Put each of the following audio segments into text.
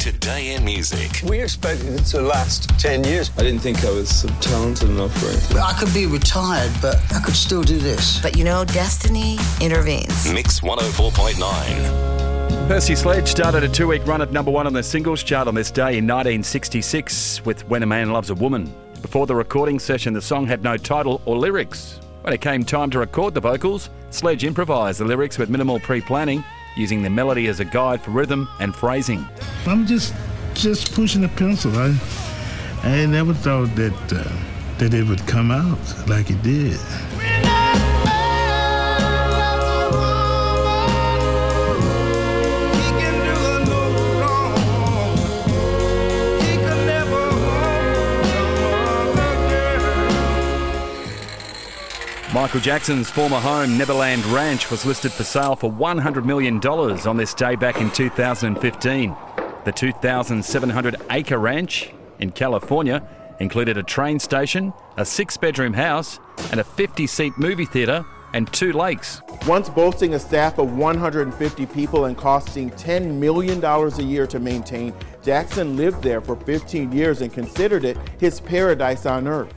Today in Music. We expected it to last 10 years. I didn't think I was talented enough for it. I could be retired, but I could still do this. But you know, destiny intervenes. Mix 104.9. Percy Sledge started a 2-week run at number 1 on the singles chart on this day in 1966 with When a Man Loves a Woman. Before the recording session, the song had no title or lyrics. When it came time to record the vocals, Sledge improvised the lyrics with minimal pre-planning, using the melody as a guide for rhythm and phrasing. I'm just pushing a pencil. I never thought that it would come out like it did. Michael Jackson's former home, Neverland Ranch, was listed for sale for $100 million on this day back in 2015. The 2,700-acre ranch in California included a train station, a 6-bedroom house, and a 50-seat movie theatre and 2 lakes. Once boasting a staff of 150 people and costing $10 million a year to maintain, Jackson lived there for 15 years and considered it his paradise on earth.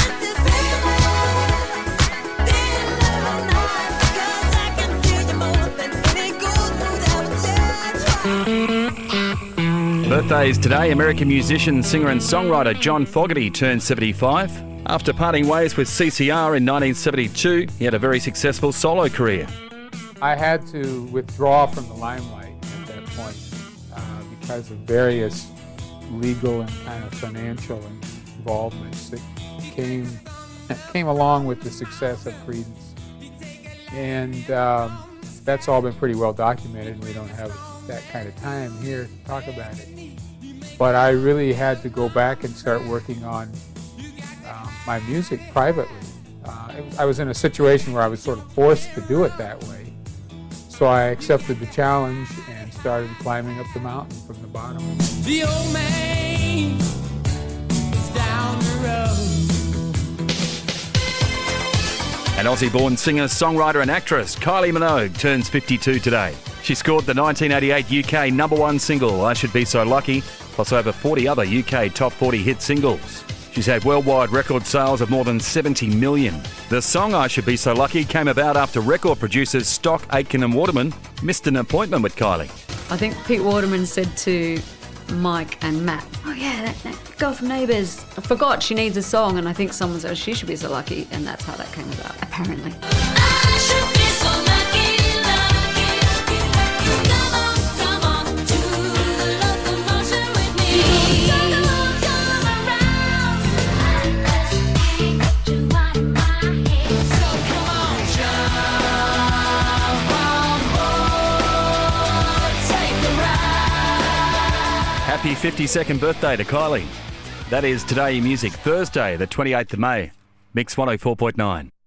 Birthdays today. American musician, singer and songwriter John Fogerty turned 75. After parting ways with CCR in 1972, he had a very successful solo career. I had to withdraw from the limelight at that point because of various legal and kind of financial involvements that came along with the success of Creedence. And that's all been pretty well documented, and we don't have that kind of time here to talk about it. But I really had to go back and start working on my music privately. I was in a situation where I was sort of forced to do it that way. So I accepted the challenge and started climbing up the mountain from the bottom. The old man is down the road. An Aussie-born singer, songwriter and actress, Kylie Minogue, turns 52 today. She scored the 1988 UK number 1 single, I Should Be So Lucky, plus over 40 other UK top 40 hit singles. She's had worldwide record sales of more than 70 million. The song I Should Be So Lucky came about after record producers Stock, Aitken and Waterman missed an appointment with Kylie. I think Pete Waterman said to Mike and Matt, oh yeah, that girl from Neighbours, I forgot she needs a song, and I think someone said she should be so lucky, and that's how that came about, apparently. I should be so lucky. Happy 52nd birthday to Kylie. That is Today in Music, Thursday, the 28th of May. Mix 104.9.